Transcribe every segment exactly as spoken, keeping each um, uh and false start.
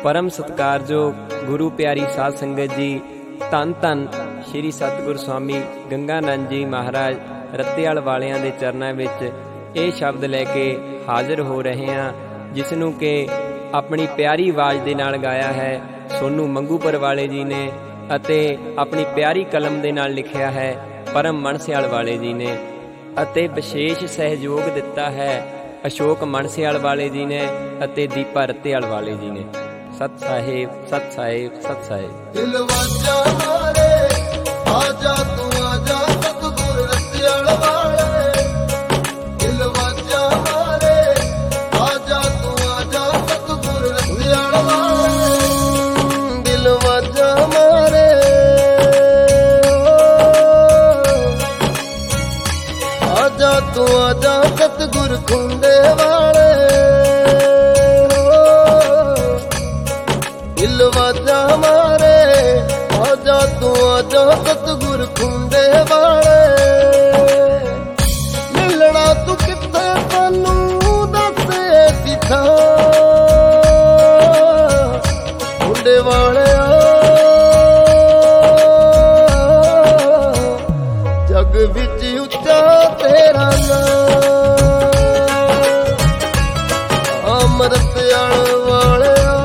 परम सत्कारयोग गुरु प्यारी साध संगत जी, धन धन श्री सतगुरु स्वामी गंगानंद जी महाराज रत्तेवाल वालियां दे चरनां विच ਇਹ शब्द लैके हाजिर हो रहे हैं, जिसनों के अपनी प्यारी आवाज़ दे नाल गाया है सोनू मंगूपुर वाले जी ने, अते अपनी प्यारी कलम दे नाल लिखिया है परम मनसियाल वाले जी ने, अते विशेष सहयोग दिता है अशोक मनसियाल वाले जी ने अते दीपा रत्तेवाल वाले जी ने। सत साहिब सत साहिब सत साहिब। दिल वाजा मारे आजा तू आजा सतगुर रत्तेवाल वाले, दिल वाजा मारे आजा तू आजा सतगुर रत्तेवाल वाले, दिल वाजा मारे आजा तू आजा सतगुर खुंडे वाले, दिल वाजा मारे आजा तू आजा सतगुर खुंडे वाले। मिलना तू कित्थे सानू दस ऐसी थां खुंडे वाले, जग विच उच्चा तेरा नाम रत्तेवाल वाले,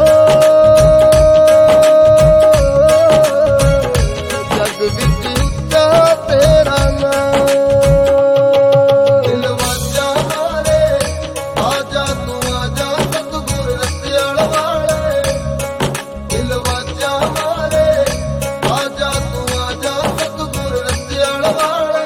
जग विच उच्चा तेरा नाम। दिल वाजा मारे आजा तू आजा सतगुर रत्तेवाल वाले, दिल वाजा मारे आजा तू आजा सतगुर रत्तेवाल वाले।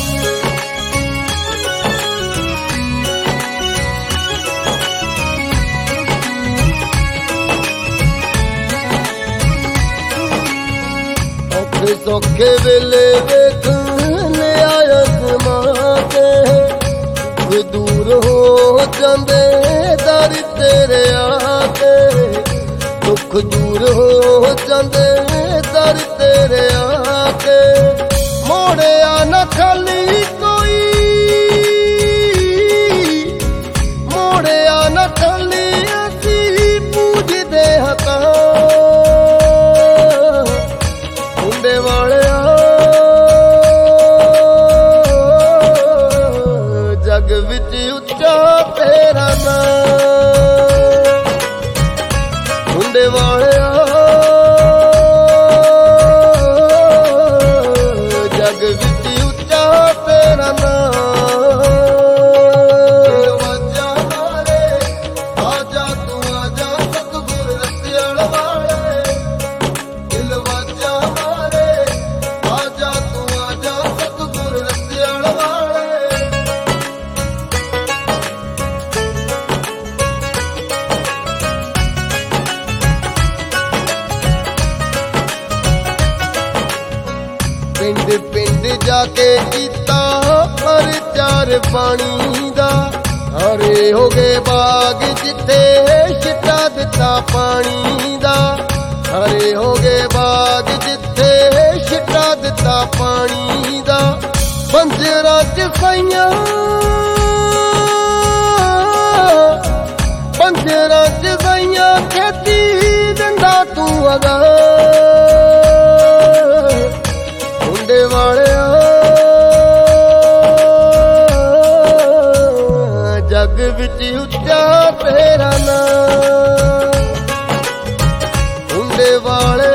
सौखे वेले वेखने आया समां ते दूर हो जांदे दर तेरे आके, दुख दूर हो जांदे दर तेरे आके। मोड़िया न खाली कोई, मोड़िया न खाली असी पूजदे हकां खुंडे वाले, जग विच उच्चा तेरा नाम खुंडे वाले, जग विच उच्चा तेरा नाम। दिल वाजा मारे आजा तू आजा सतगुर रत्तेवाल वाले, दिल वाजा मारे आजा तू आजा सतगुर रत्तेवाल वाले। पिंड पिंड जाके कीता प्रचार पानी दा, हरे हो गए बाग जिथे छिटा दिता पानी दा, हरे हो गए बाग जिथे छिटा दिता पानी दा। पंजरा च साइयां पंजरा च साइयां खेती डंडा तू अगा खुंडे वाले, जग विच उच्चा तेरा नाम खुंडे वाले,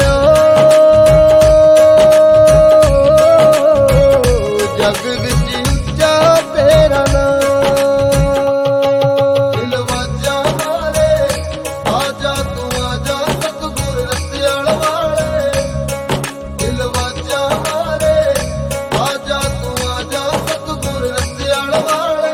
जग विच उच्चा तेरा नाम। दिल वाजा मारे आजा तू आजा सतगुर रत्तेवाल वाले, दिल वाजा मारे आजा तू आजा सतगुर रत्तेवाल वाले।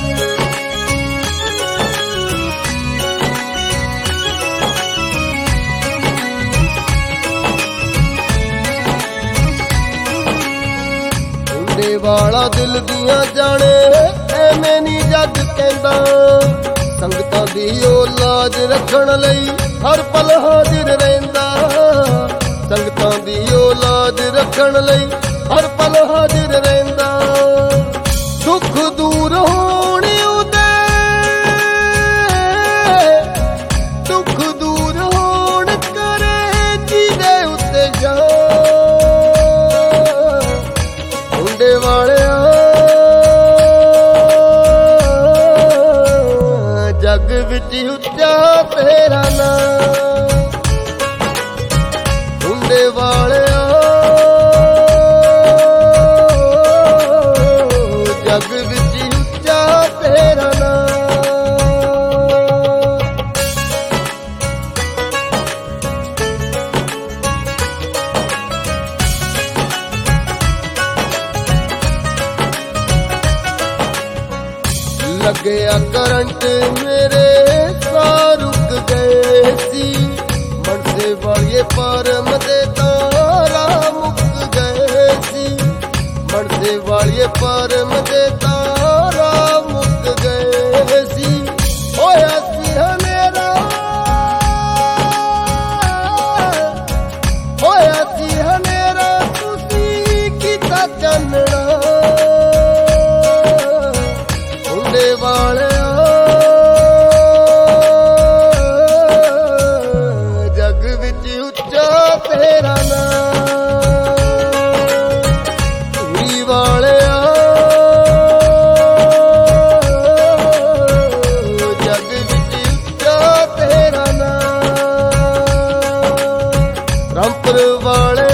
खुंडे वाला दिल दियां जाने एवें नी जग कहंदा, संगतां दी ओ लाज रखण लई हर पल हाजिर रहिंदा, संगतां दी ओ लाज रखण लई हर पल हाजिर रहिंदा। दुख दूर होणे उदे, दुख दूर होणे ਤੇਰਾ ਨਾਂ। ਮੁੰਡੇ ਵਾਲਿਆ ਜਗ ਵਿੱਚ ਉੱਚਾ ਤੇਰਾ ਨਾਂ। ਲੱਗਿਆ ਕਰੰਟ ਮੇਰੇ ਸਾਹ ਰੁਕ ਗਏ ਸੀ। ਮਨਸੇ ਵਾਲੀਏ ਪਰਮ ਦੇ ਤਾਰਾ ਮੁੱਕ ਗਏ ਸੀ। ਮਨਸੇ ਵਾਲੀਏ ਪਰਮ ਦੇ ਤਾਰਾ ਮੁੱਕ ਗਏ ਸੀ। ਹੋਇਆ ਸੀ ਹਨੇਰਾ ਹੋਇਆ ਸੀ ਹਨੇਰਾ ਤੁਸੀਂ ਕੀਤਾ ਚਾਨਣਾ। ਮੁੰਡੇ ਵਾਲਿਆ ਜਗ ਵਿੱਚ ਉੱਚਾ ਤੇਰਾ ਨਾਂ। ਕੁੜੀ ਵਾਲਿਆ ਜਗ ਵਿੱਚ ਉੱਚਾ ਤੇਰਾ ਨਾਂ। ਰਾਮਪੁਰ ਵਾਲੇ